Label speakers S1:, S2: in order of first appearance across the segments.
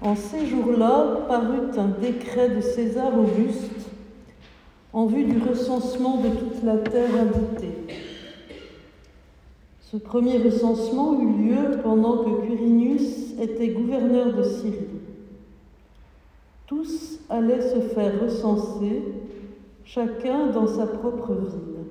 S1: En ces jours-là parut un décret de César Auguste en vue du recensement de toute la terre habitée. Ce premier recensement eut lieu pendant que Quirinius était gouverneur de Syrie. Tous allaient se faire recenser, chacun dans sa propre ville.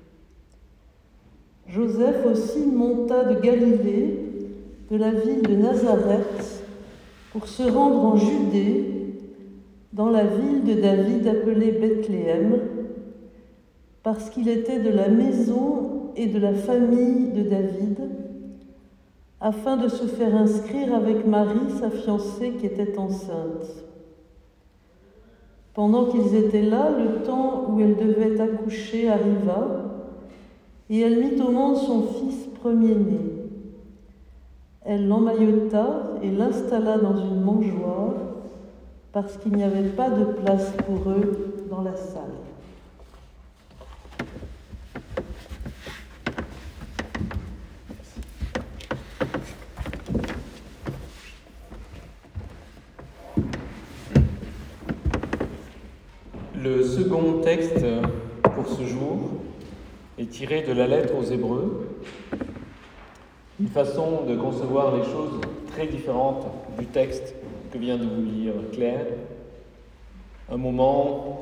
S1: Joseph aussi monta de Galilée, de la ville de Nazareth, pour se rendre en Judée, dans la ville de David appelée Bethléem, parce qu'il était de la maison et de la famille de David, afin de se faire inscrire avec Marie, sa fiancée, qui était enceinte. Pendant qu'ils étaient là, le temps où elle devait accoucher arriva, et elle mit au monde son fils premier-né. Elle l'emmaillota et l'installa dans une mangeoire, parce qu'il n'y avait pas de place pour eux dans la salle.
S2: Le second texte pour ce jour est tiré de la lettre aux Hébreux, une façon de concevoir les choses très différente du texte que vient de vous lire Claire, un moment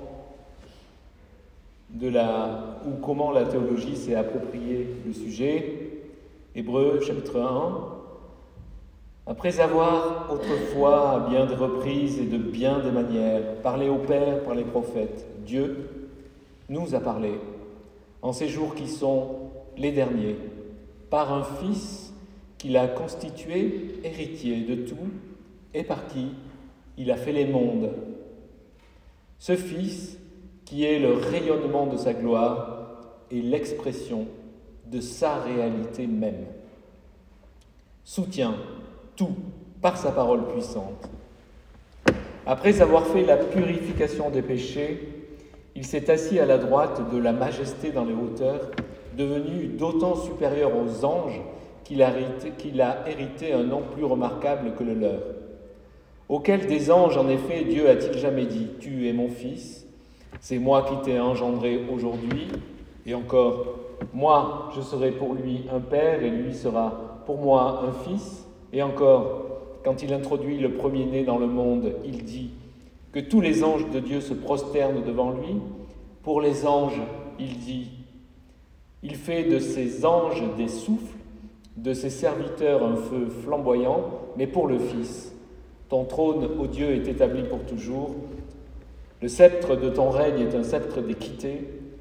S2: où comment la théologie s'est appropriée le sujet. Hébreux chapitre 1. Après avoir autrefois, à bien des reprises et de bien des manières, parlé au Père par les prophètes, Dieu nous a parlé, en ces jours qui sont les derniers, par un Fils qu'il a constitué héritier de tout et par qui il a fait les mondes. Ce Fils qui est le rayonnement de sa gloire et l'expression de sa réalité même, soutient tout par sa parole puissante. Après avoir fait la purification des péchés, il s'est assis à la droite de la majesté dans les hauteurs, devenu d'autant supérieur aux anges qu'il a hérité un nom plus remarquable que le leur. Auquel des anges, en effet, Dieu a-t-il jamais dit « Tu es mon fils, c'est moi qui t'ai engendré aujourd'hui » et encore « Moi, je serai pour lui un père et lui sera pour moi un fils » et encore, quand il introduit le premier-né dans le monde, il dit que tous les anges de Dieu se prosternent devant lui. Pour les anges, il dit « Il fait de ses anges des souffles, de ses serviteurs un feu flamboyant, mais pour le Fils, ton trône, ô Dieu, est établi pour toujours. Le sceptre de ton règne est un sceptre d'équité.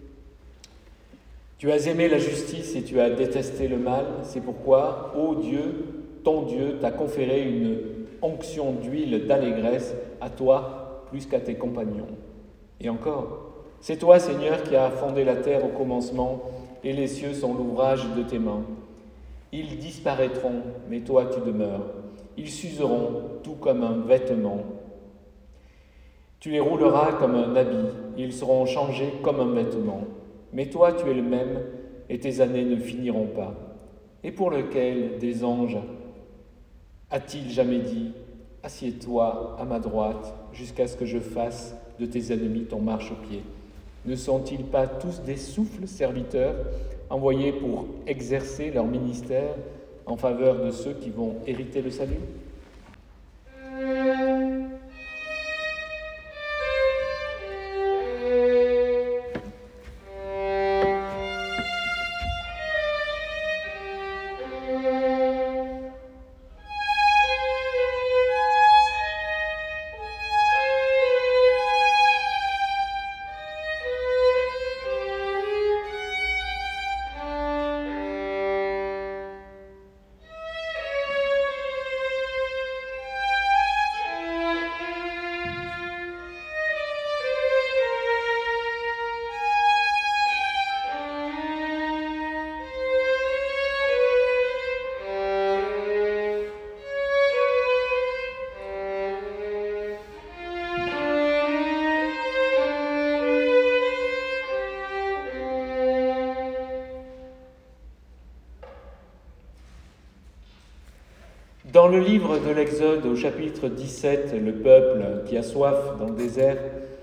S2: Tu as aimé la justice et tu as détesté le mal. C'est pourquoi, ô Dieu, ton Dieu t'a conféré une onction d'huile d'allégresse à toi plus qu'à tes compagnons. Et encore, c'est toi, Seigneur, qui as fondé la terre au commencement, et les cieux sont l'ouvrage de tes mains. Ils disparaîtront, mais toi tu demeures. Ils s'useront, tout comme un vêtement. Tu les rouleras comme un habit, ils seront changés comme un vêtement. Mais toi tu es le même, et tes années ne finiront pas. Et pour lequel des anges a-t-il jamais dit « Assieds-toi à ma droite, jusqu'à ce que je fasse de tes ennemis ton marchepied » Ne sont-ils pas tous des souffles serviteurs, envoyés pour exercer leur ministère en faveur de ceux qui vont hériter le salut ? Dans le livre de l'Exode, au chapitre 17, le peuple qui a soif dans le désert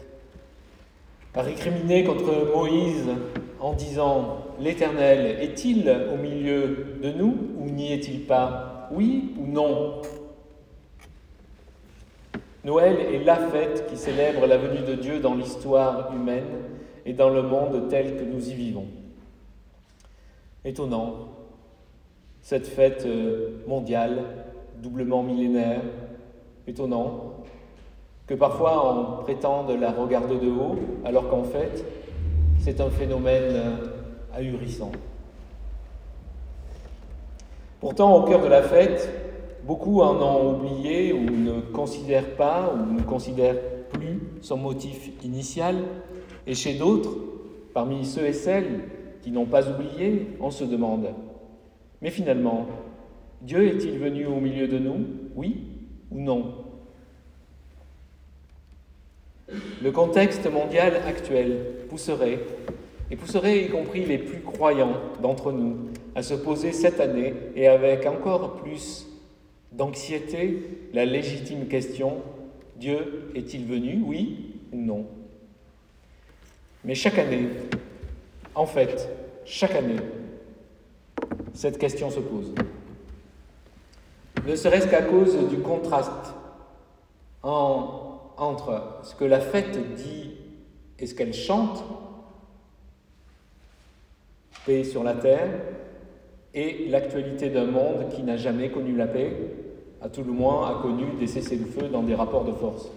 S2: a récriminé contre Moïse en disant « L'Éternel est-il au milieu de nous ou n'y est-il pas? Oui ou non ?» Noël est la fête qui célèbre la venue de Dieu dans l'histoire humaine et dans le monde tel que nous y vivons. Étonnant, cette fête mondiale, doublement millénaire, étonnant, que parfois on prétende la regarder de haut, alors qu'en fait, c'est un phénomène ahurissant. Pourtant, au cœur de la fête, beaucoup en ont oublié ou ne considèrent pas ou ne considèrent plus son motif initial. Et chez d'autres, parmi ceux et celles qui n'ont pas oublié, on se demande « Mais finalement, Dieu est-il venu au milieu de nous, oui ou non ?» Le contexte mondial actuel pousserait y compris les plus croyants d'entre nous, à se poser cette année, et avec encore plus d'anxiété, la légitime question « Dieu est-il venu, oui ou non ?» Mais chaque année, en fait, chaque année, cette question se pose. Ne serait-ce qu'à cause du contraste entre ce que la fête dit et ce qu'elle chante, paix sur la terre, et l'actualité d'un monde qui n'a jamais connu la paix, à tout le moins a connu des cessez-le-feu dans des rapports de force.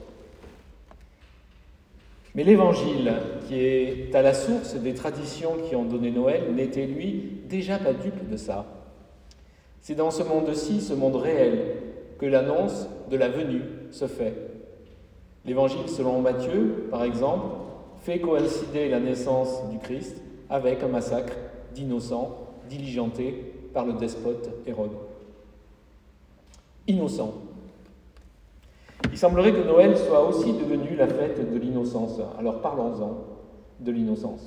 S2: Mais l'Évangile, qui est à la source des traditions qui ont donné Noël, n'était, lui, déjà pas dupe de ça. C'est dans ce monde-ci, ce monde réel, que l'annonce de la venue se fait. L'Évangile selon Matthieu, par exemple, fait coïncider la naissance du Christ avec un massacre d'innocents diligentés par le despote Hérode. Innocents. Il semblerait que Noël soit aussi devenu la fête de l'innocence. Alors parlons-en de l'innocence.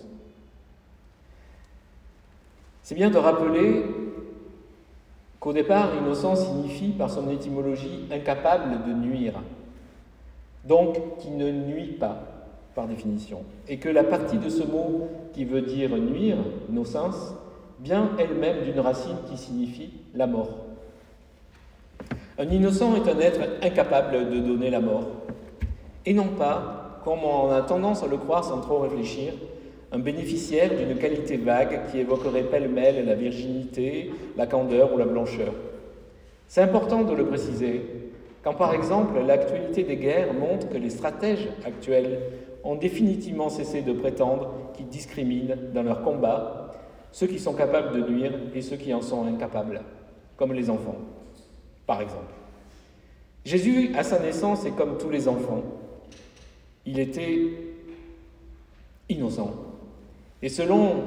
S2: C'est bien de rappeler qu'au départ, innocent signifie par son étymologie incapable de nuire, donc qui ne nuit pas par définition, et que la partie de ce mot qui veut dire nuire, nocens, vient elle-même d'une racine qui signifie la mort. Un innocent est un être incapable de donner la mort, et non pas, comme on a tendance à le croire sans trop réfléchir, un bénéficiaire d'une qualité vague qui évoquerait pêle-mêle la virginité, la candeur ou la blancheur. C'est important de le préciser, quand par exemple l'actualité des guerres montre que les stratèges actuels ont définitivement cessé de prétendre qu'ils discriminent dans leurs combats ceux qui sont capables de nuire et ceux qui en sont incapables, comme les enfants, par exemple. Jésus, à sa naissance, est comme tous les enfants. Il était innocent. Et selon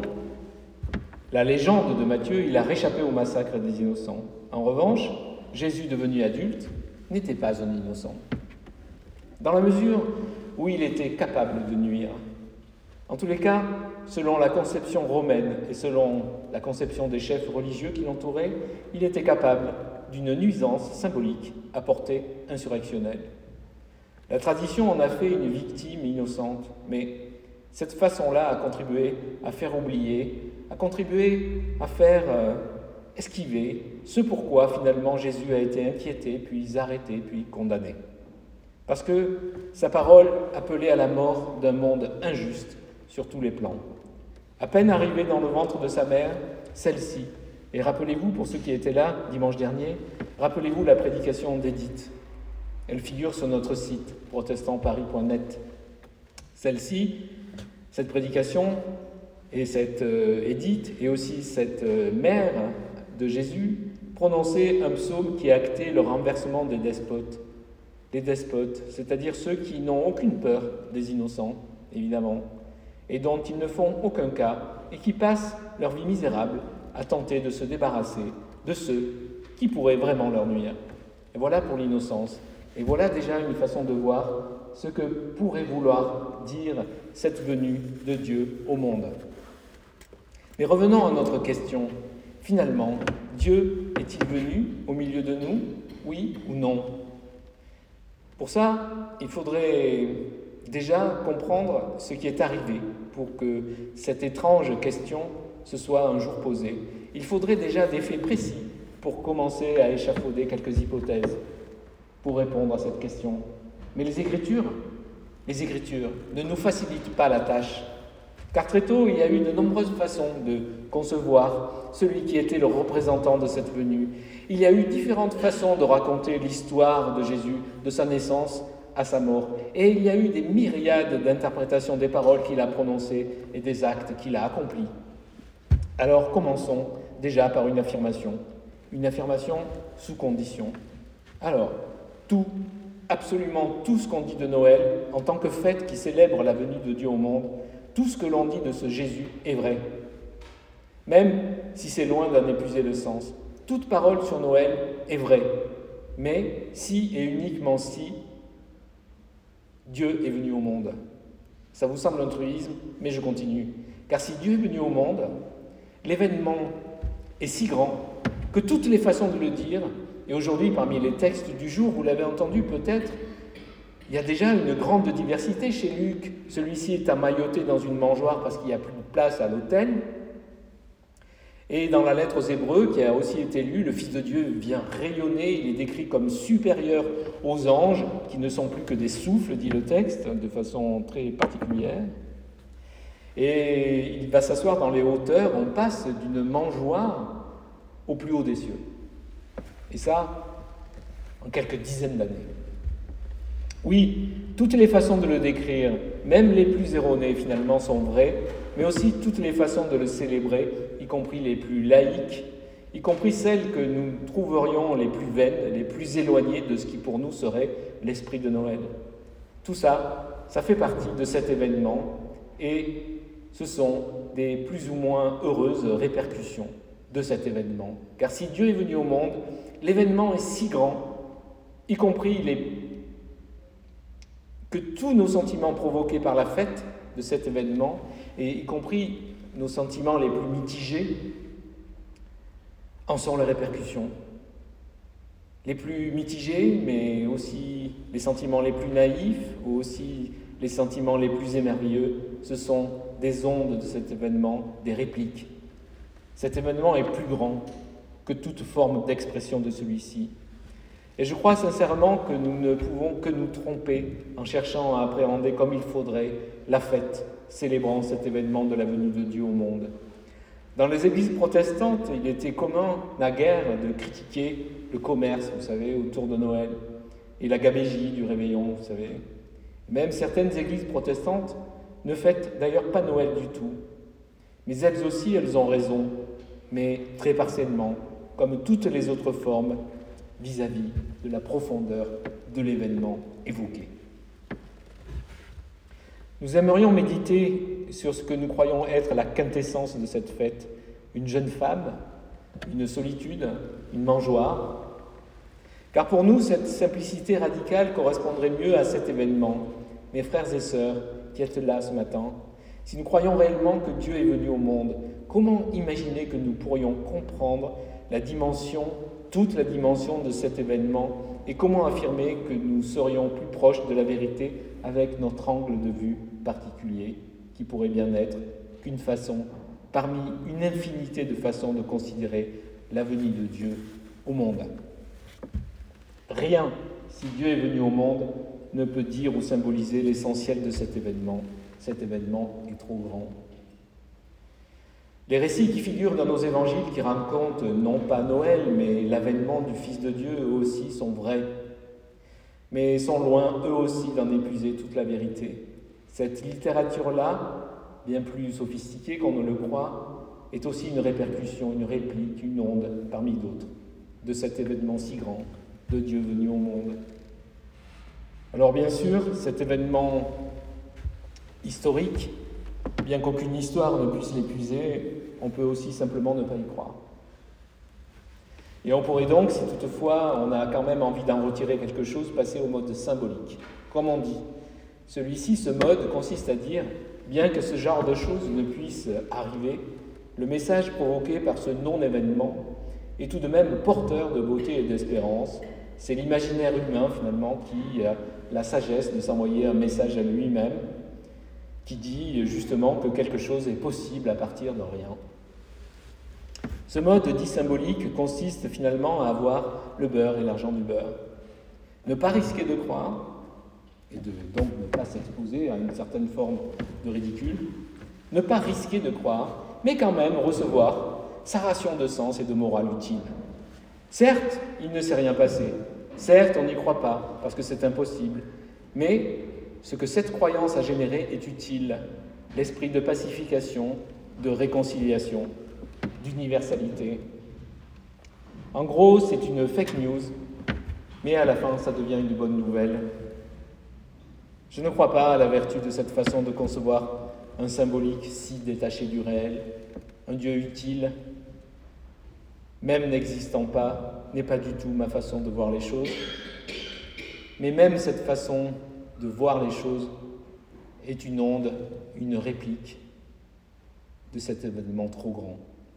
S2: la légende de Matthieu, il a réchappé au massacre des innocents. En revanche, Jésus, devenu adulte, n'était pas un innocent, dans la mesure où il était capable de nuire. En tous les cas, selon la conception romaine et selon la conception des chefs religieux qui l'entouraient, il était capable d'une nuisance symbolique à portée insurrectionnelle. La tradition en a fait une victime innocente, mais cette façon-là a contribué à faire oublier, a contribué à faire esquiver ce pourquoi finalement Jésus a été inquiété, puis arrêté, puis condamné. Parce que sa parole appelait à la mort d'un monde injuste sur tous les plans. À peine arrivée dans le ventre de sa mère, celle-ci, et rappelez-vous, pour ceux qui étaient là dimanche dernier, rappelez-vous la prédication d'Édith. Elle figure sur notre site, protestantparis.net. Celle-ci, cette prédication, et cette Édith, et aussi cette mère de Jésus, prononçait un psaume qui actait le renversement des despotes. Les despotes, c'est-à-dire ceux qui n'ont aucune peur des innocents, évidemment, et dont ils ne font aucun cas, et qui passent leur vie misérable à tenter de se débarrasser de ceux qui pourraient vraiment leur nuire. Et voilà pour l'innocence. Et voilà déjà une façon de voir ce que pourrait vouloir dire cette venue de Dieu au monde. Mais revenons à notre question. Finalement, Dieu est-il venu au milieu de nous, oui ou non? Pour ça, il faudrait déjà comprendre ce qui est arrivé pour que cette étrange question se soit un jour posée. Il faudrait déjà des faits précis pour commencer à échafauder quelques hypothèses pour répondre à cette question. Mais les Écritures ne nous facilitent pas la tâche, car très tôt, il y a eu de nombreuses façons de concevoir celui qui était le représentant de cette venue. Il y a eu différentes façons de raconter l'histoire de Jésus, de sa naissance à sa mort. Et il y a eu des myriades d'interprétations des paroles qu'il a prononcées et des actes qu'il a accomplis. Alors commençons déjà par une affirmation sous condition. Alors, absolument tout ce qu'on dit de Noël, en tant que fête qui célèbre la venue de Dieu au monde, tout ce que l'on dit de ce Jésus est vrai. Même si c'est loin d'en épuiser le sens. Toute parole sur Noël est vraie. Mais si et uniquement si Dieu est venu au monde. Ça vous semble un truisme, mais je continue. Car si Dieu est venu au monde, l'événement est si grand que toutes les façons de le dire, et aujourd'hui parmi les textes du jour, vous l'avez entendu peut-être, il y a déjà une grande diversité chez Luc. Celui-ci est emmailloté dans une mangeoire parce qu'il n'y a plus de place à l'autel. Et dans la lettre aux Hébreux, qui a aussi été lue, le Fils de Dieu vient rayonner, il est décrit comme supérieur aux anges, qui ne sont plus que des souffles, dit le texte, de façon très particulière. Et il va s'asseoir dans les hauteurs, on passe d'une mangeoire au plus haut des cieux. Et ça, en quelques dizaines d'années. Oui, toutes les façons de le décrire, même les plus erronées finalement, sont vraies, mais aussi toutes les façons de le célébrer, y compris les plus laïques, y compris celles que nous trouverions les plus vaines, les plus éloignées de ce qui pour nous serait l'esprit de Noël. Tout ça, ça fait partie de cet événement et ce sont des plus ou moins heureuses répercussions de cet événement. Car si Dieu est venu au monde, l'événement est si grand, y compris que tous nos sentiments provoqués par la fête de cet événement, et y compris nos sentiments les plus mitigés, en sont les répercussions. Les plus mitigés, mais aussi les sentiments les plus naïfs, ou aussi les sentiments les plus émerveilleux, ce sont des ondes de cet événement, des répliques. Cet événement est plus grand que toute forme d'expression de celui-ci. Et je crois sincèrement que nous ne pouvons que nous tromper en cherchant à appréhender comme il faudrait la fête, célébrant cet événement de la venue de Dieu au monde. Dans les églises protestantes, il était commun, naguère, de critiquer le commerce, vous savez, autour de Noël, et la gabégie du réveillon, vous savez. Même certaines églises protestantes ne fêtent d'ailleurs pas Noël du tout. Mais elles aussi, elles ont raison, mais très partiellement, comme toutes les autres formes, vis-à-vis de la profondeur de l'événement évoqué. Nous aimerions méditer sur ce que nous croyons être la quintessence de cette fête, une jeune femme, une solitude, une mangeoire. Car pour nous, cette simplicité radicale correspondrait mieux à cet événement. Mes frères et sœurs qui êtes là ce matin, si nous croyons réellement que Dieu est venu au monde, comment imaginer que nous pourrions comprendre toute la dimension de cet événement et comment affirmer que nous serions plus proches de la vérité avec notre angle de vue particulier, qui pourrait bien être qu'une façon, parmi une infinité de façons de considérer la venue de Dieu au monde. Rien, si Dieu est venu au monde, ne peut dire ou symboliser l'essentiel de cet événement. Cet événement est trop grand. Les récits qui figurent dans nos évangiles qui racontent non pas Noël, mais l'avènement du Fils de Dieu, eux aussi sont vrais, mais sont loin, eux aussi, d'en épuiser toute la vérité. Cette littérature-là, bien plus sophistiquée qu'on ne le croit, est aussi une répercussion, une réplique, une onde, parmi d'autres, de cet événement si grand, de Dieu venu au monde. Alors bien sûr, cet événement historique, bien qu'aucune histoire ne puisse l'épuiser, on peut aussi simplement ne pas y croire. Et on pourrait donc, si toutefois on a quand même envie d'en retirer quelque chose, passer au mode symbolique. Comme on dit, celui-ci, ce mode, consiste à dire, bien que ce genre de choses ne puisse arriver, le message provoqué par ce non-événement est tout de même porteur de beauté et d'espérance, C'est l'imaginaire humain, finalement, qui a la sagesse de s'envoyer un message à lui-même, qui dit justement que quelque chose est possible à partir de rien. Ce mode dit symbolique consiste finalement à avoir le beurre et l'argent du beurre. Ne pas risquer de croire, et donc ne pas s'exposer à une certaine forme de ridicule, ne pas risquer de croire, mais quand même recevoir sa ration de sens et de morale utile. Certes, il ne s'est rien passé, certes, on n'y croit pas, parce que c'est impossible, mais ce que cette croyance a généré est utile, l'esprit de pacification, de réconciliation, d'universalité. En gros, c'est une fake news, mais à la fin, ça devient une bonne nouvelle. Je ne crois pas à la vertu de cette façon de concevoir un symbolique si détaché du réel, un Dieu utile, même n'existant pas, n'est pas du tout ma façon de voir les choses, mais même cette façon de voir les choses est une onde, une réplique de cet événement trop grand.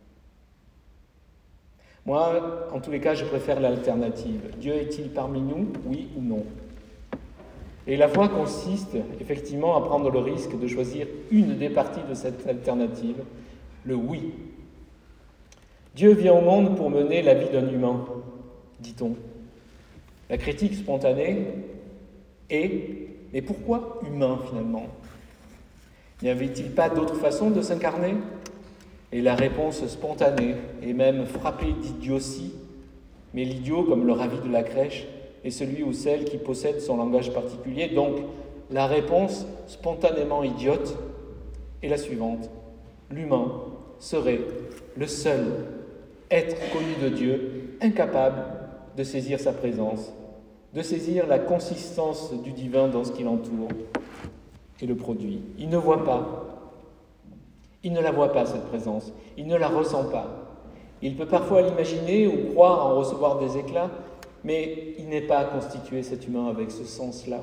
S2: Moi, en tous les cas, je préfère l'alternative. Dieu est-il parmi nous, oui ou non? Et la foi consiste effectivement à prendre le risque de choisir une des parties de cette alternative, le oui. Dieu vient au monde pour mener la vie d'un humain, dit-on. La critique spontanée est « mais pourquoi humain finalement? N'y avait-il pas d'autre façon de s'incarner ?» Et la réponse spontanée est même frappée d'idiotie, mais l'idiot, comme le ravi de la crèche, est celui ou celle qui possède son langage particulier. Donc, la réponse spontanément idiote est la suivante. L'humain serait le seul être connu de Dieu, incapable de saisir sa présence, de saisir la consistance du divin dans ce qui l'entoure et le produit. Il ne voit pas. Il ne la voit pas, cette présence. Il ne la ressent pas. Il peut parfois l'imaginer ou croire en recevoir des éclats, mais il n'est pas constitué, cet humain, avec ce sens-là.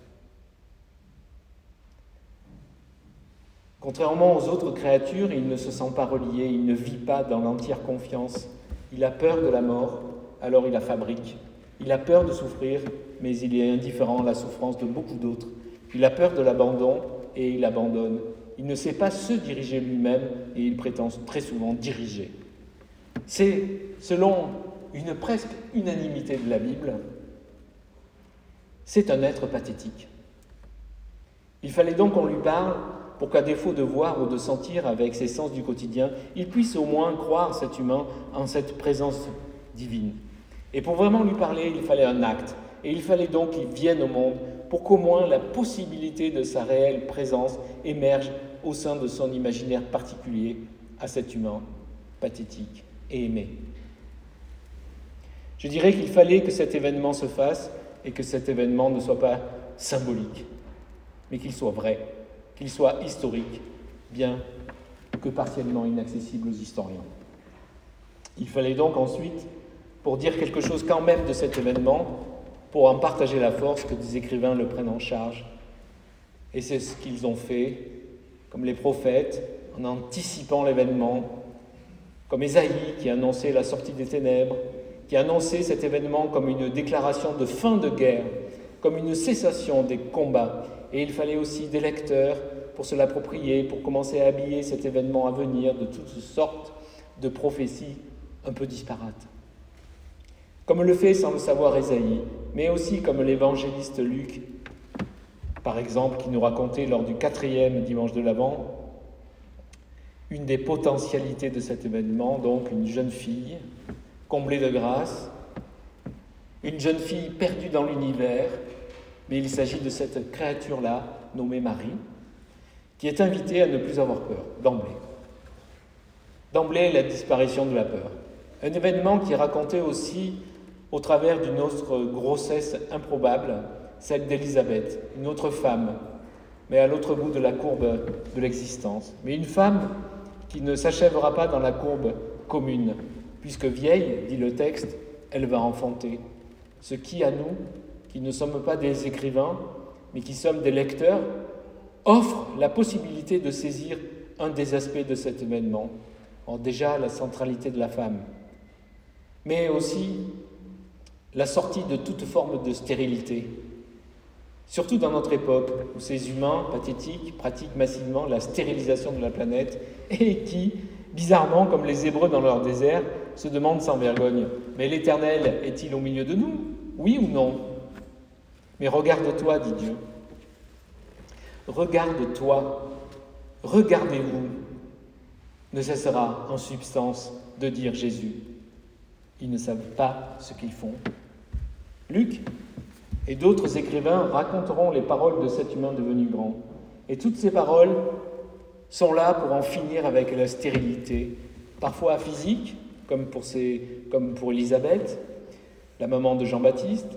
S2: Contrairement aux autres créatures, il ne se sent pas relié, il ne vit pas dans l'entière confiance. Il a peur de la mort, alors il la fabrique. Il a peur de souffrir, mais il est indifférent à la souffrance de beaucoup d'autres. Il a peur de l'abandon et il abandonne. Il ne sait pas se diriger lui-même et il prétend très souvent diriger. C'est, selon une presque unanimité de la Bible, c'est un être pathétique. Il fallait donc qu'on lui parle pour qu'à défaut de voir ou de sentir avec ses sens du quotidien, il puisse au moins croire, cet humain, en cette présence divine. Et pour vraiment lui parler, il fallait un acte. Et il fallait donc qu'il vienne au monde pour qu'au moins la possibilité de sa réelle présence émerge au sein de son imaginaire particulier à cet humain pathétique et aimé. Je dirais qu'il fallait que cet événement se fasse et que cet événement ne soit pas symbolique, mais qu'il soit vrai, qu'il soit historique, bien que partiellement inaccessible aux historiens. Il fallait donc ensuite, pour dire quelque chose quand même de cet événement, pour en partager la force, que des écrivains le prennent en charge. Et c'est ce qu'ils ont fait, comme les prophètes, en anticipant l'événement, comme Ésaïe qui annonçait la sortie des ténèbres, qui annonçait cet événement comme une déclaration de fin de guerre, comme une cessation des combats. Et il fallait aussi des lecteurs pour se l'approprier, pour commencer à habiller cet événement à venir de toutes sortes de prophéties un peu disparates. Comme le fait sans le savoir Ésaïe, mais aussi comme l'évangéliste Luc, par exemple, qui nous racontait lors du 4e dimanche de l'Avent, une des potentialités de cet événement, donc une jeune fille comblée de grâce, une jeune fille perdue dans l'univers, mais il s'agit de cette créature-là, nommée Marie, qui est invitée à ne plus avoir peur, d'emblée. D'emblée, la disparition de la peur. Un événement qui est raconté aussi au travers d'une autre grossesse improbable, celle d'Élisabeth, une autre femme, mais à l'autre bout de la courbe de l'existence. Mais une femme qui ne s'achèvera pas dans la courbe commune, puisque vieille, dit le texte, elle va enfanter. Ce qui, à nous, qui ne sommes pas des écrivains, mais qui sommes des lecteurs, offre la possibilité de saisir un des aspects de cet événement. Or, déjà, la centralité de la femme, mais aussi la sortie de toute forme de stérilité. Surtout dans notre époque, où ces humains pathétiques pratiquent massivement la stérilisation de la planète et qui, bizarrement, comme les Hébreux dans leur désert, se demandent sans vergogne, mais l'Éternel est-il au milieu de nous? Oui ou non? Mais regarde-toi, dit Dieu. Regarde-toi, regardez-vous, ne cessera en substance de dire Jésus. Ils ne savent pas ce qu'ils font. Luc et d'autres écrivains raconteront les paroles de cet humain devenu grand. Et toutes ces paroles sont là pour en finir avec la stérilité, parfois physique, comme pour Élisabeth, la maman de Jean-Baptiste,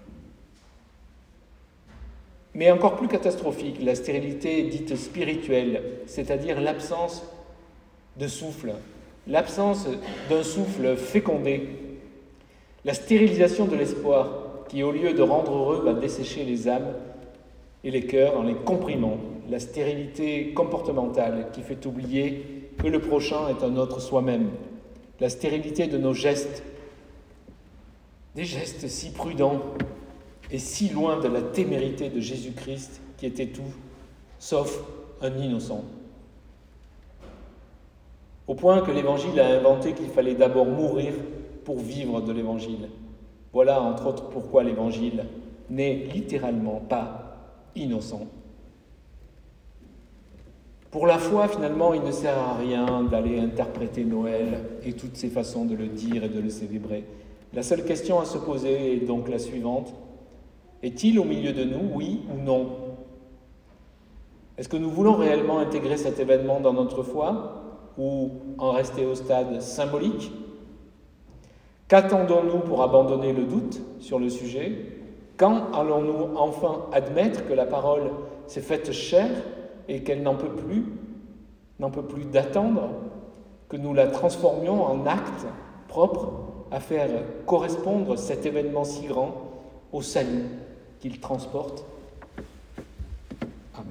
S2: mais encore plus catastrophique, la stérilité dite spirituelle, c'est-à-dire l'absence de souffle, l'absence d'un souffle fécondé, la stérilisation de l'espoir qui, au lieu de rendre heureux, va dessécher les âmes et les cœurs en les comprimant, la stérilité comportementale qui fait oublier que le prochain est un autre soi-même, la stérilité de nos gestes, des gestes si prudents et si loin de la témérité de Jésus-Christ qui était tout, sauf un innocent. Au point que l'Évangile a inventé qu'il fallait d'abord mourir pour vivre de l'Évangile. Voilà, entre autres, pourquoi l'Évangile n'est littéralement pas innocent. Pour la foi, finalement, il ne sert à rien d'aller interpréter Noël et toutes ses façons de le dire et de le célébrer. La seule question à se poser est donc la suivante. Est-il au milieu de nous, oui ou non? Est-ce que nous voulons réellement intégrer cet événement dans notre foi ou en rester au stade symbolique? Qu'attendons-nous pour abandonner le doute sur le sujet? Quand allons-nous enfin admettre que la parole s'est faite chair et qu'elle n'en peut plus d'attendre, que nous la transformions en acte propre à faire correspondre cet événement si grand au salut qu'il transporte? Amen.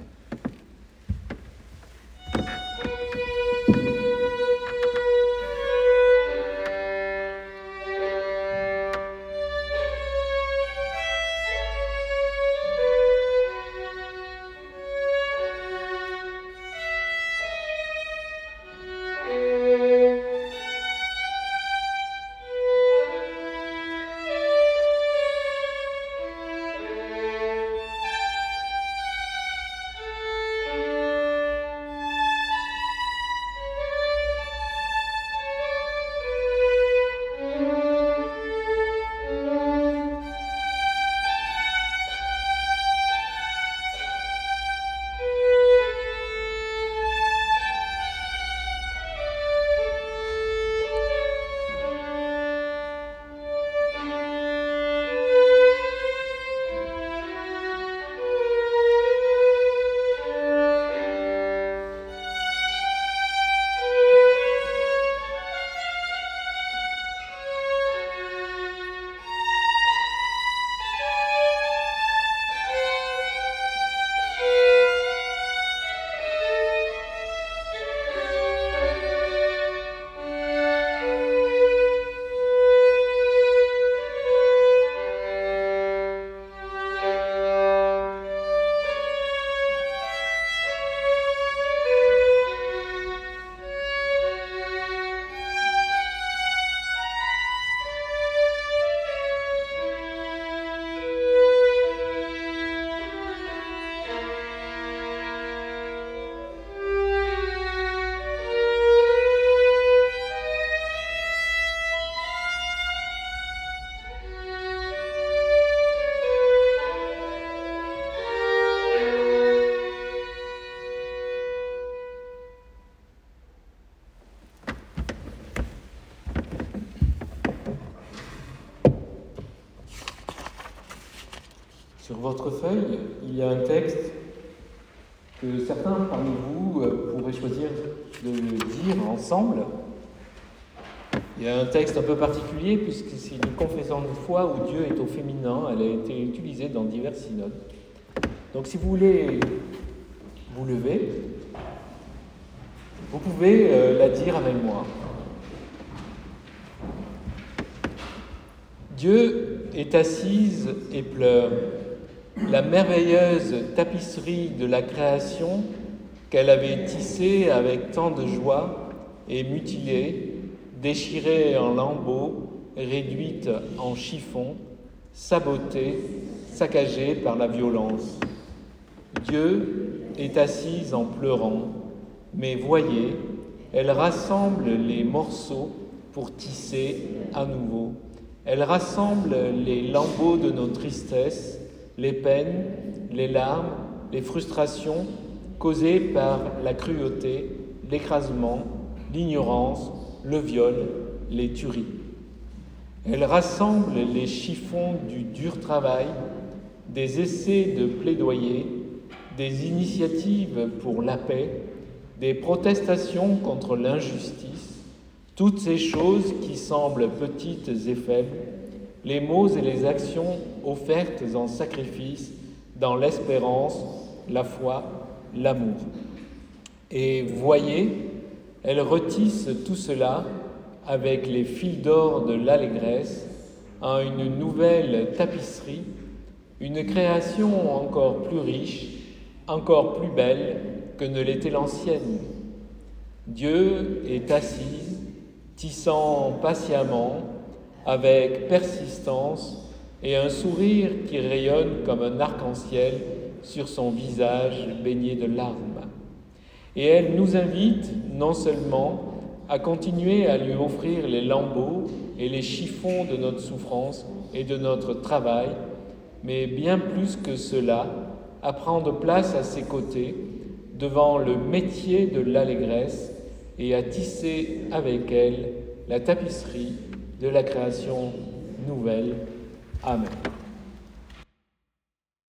S2: Sur votre feuille, il y a un texte que certains parmi vous pourraient choisir de dire ensemble. Il y a un texte un peu particulier puisque c'est une confession de foi où Dieu est au féminin. Elle a été utilisée dans divers synodes. Donc si vous voulez vous lever, vous pouvez la dire avec moi. Dieu est assise et pleure. La merveilleuse tapisserie de la création qu'elle avait tissée avec tant de joie est mutilée, déchirée en lambeaux, réduite en chiffon, sabotée, saccagée par la violence. Dieu est assise en pleurant, mais voyez, elle rassemble les morceaux pour tisser à nouveau. Elle rassemble les lambeaux de nos tristesses, les peines, les larmes, les frustrations causées par la cruauté, l'écrasement, l'ignorance, le viol, les tueries. Elle rassemble les chiffons du dur travail, des essais de plaidoyer, des initiatives pour la paix, des protestations contre l'injustice, toutes ces choses qui semblent petites et faibles, les mots et les actions offertes en sacrifice dans l'espérance, la foi, l'amour. Et voyez, elle retisse tout cela avec les fils d'or de l'allégresse en une nouvelle tapisserie, une création encore plus riche, encore plus belle que ne l'était l'ancienne. Dieu est assis, tissant patiemment, avec persistance et un sourire qui rayonne comme un arc-en-ciel sur son visage baigné de larmes. Et elle nous invite non seulement à continuer à lui offrir les lambeaux et les chiffons de notre souffrance et de notre travail, mais bien plus que cela, à prendre place à ses côtés devant le métier de l'allégresse et à tisser avec elle la tapisserie de la création nouvelle. Amen.